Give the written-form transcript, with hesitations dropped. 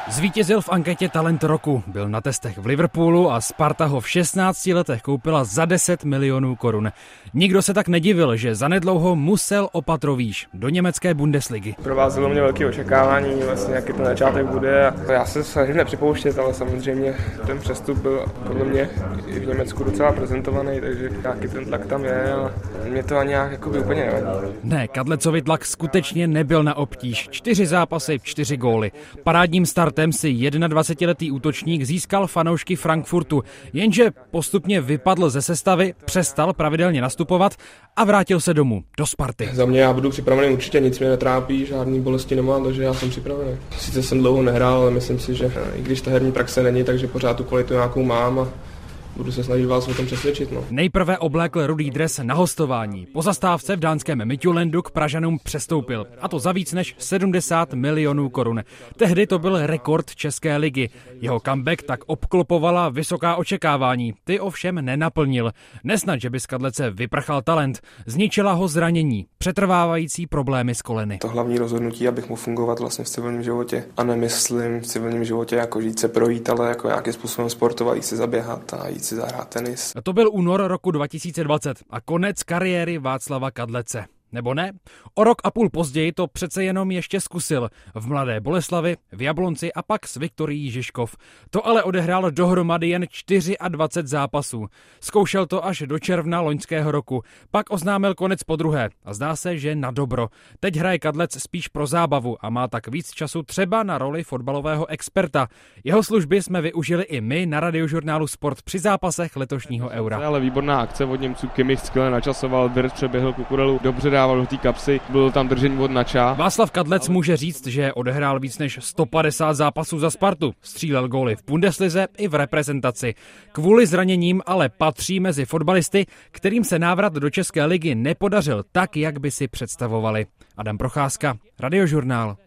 Zvítězil v anketě Talent roku, byl na testech v Liverpoolu a Sparta ho v 16 letech koupila za 10 milionů korun. Nikdo se tak nedivil, že zanedlouho musel o patro výš do německé Bundesligy. Provázelo mě velké očekávání, vlastně jaký ten začátek bude. A já se snažím nepřipouštět, ale samozřejmě ten přestup byl podle mě i v Německu docela prezentovaný, takže nějaký ten tlak tam je, ale mě to ani nějak úplně nevadí. Ne, Kadlecovi tlak skutečně nebyl na obtíž. 4 zápasy, 4 góly. Parádním startem si 21letý útočník získal fanoušky Frankfurtu, jenže postupně vypadl ze sestavy, přestal pravidelně nastupovat a vrátil se domů, do Sparty. Za mě já budu připravený určitě, nic mě netrápí, žádný bolesti nemám, takže já jsem připravený. Sice jsem dlouho nehrál, ale myslím si, že i když ta herní praxe není, takže pořád tu kvalitu nějakou mám a budu se snažit vás o tom přesvědčit. Nejprve oblékl rudý dres na hostování. Po zastávce v dánském Midtjyllandu k Pražanům přestoupil. A to za víc než 70 milionů korun. Tehdy to byl rekord České ligy. Jeho comeback tak obklopovala vysoká očekávání. Ty ovšem nenaplnil. Nesnad, že by z Kadlece vyprchal talent. Zničila ho zranění, přetrvávající problémy s koleny. To hlavní rozhodnutí, abych mohl fungovat vlastně v civilním životě. A nemyslím v civilním životě jako žít se projít, ale jako nějakým způsobem sportovat, jít se zaběhat a jít si zahrát tenis. To byl únor roku 2020 a konec kariéry Václava Kadlece. Nebo ne? O rok a půl později to přece jenom ještě zkusil. V Mladé Boleslavi, v Jablonci a pak s Viktorií Žižkov. To ale odehrál dohromady jen 24 zápasů. Zkoušel to až do června loňského roku. Pak oznámil konec podruhé a zdá se, že na dobro. Teď hraje Kadlec spíš pro zábavu a má tak víc času třeba na roli fotbalového experta. Jeho služby jsme využili i my na Radiožurnálu Sport při zápasech letošního Eura. Ale výborná akce od Němců, Kimmich skvěle načasoval, Wirtz přeběhl Kukurelu, dobře dával do té kapsy, bylo tam držení od nača. Václav Kadlec může říct, že odehrál víc než 150 zápasů za Spartu. Střílel góly v Bundeslize i v reprezentaci. Kvůli zraněním ale patří mezi fotbalisty, kterým se návrat do České ligy nepodařil tak, jak by si představovali. Adam Procházka, Radiožurnál.